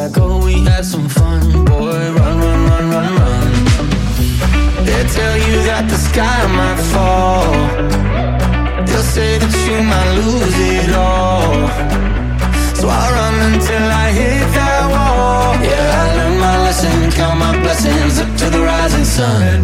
like, oh, we had some fun. Boy, run, run, run, run, run. They tell you that the sky might fall. They'll say that you might lose it all. So I run until I hit that wall. Yeah, I learned my lesson, count my blessings up to the rising sun.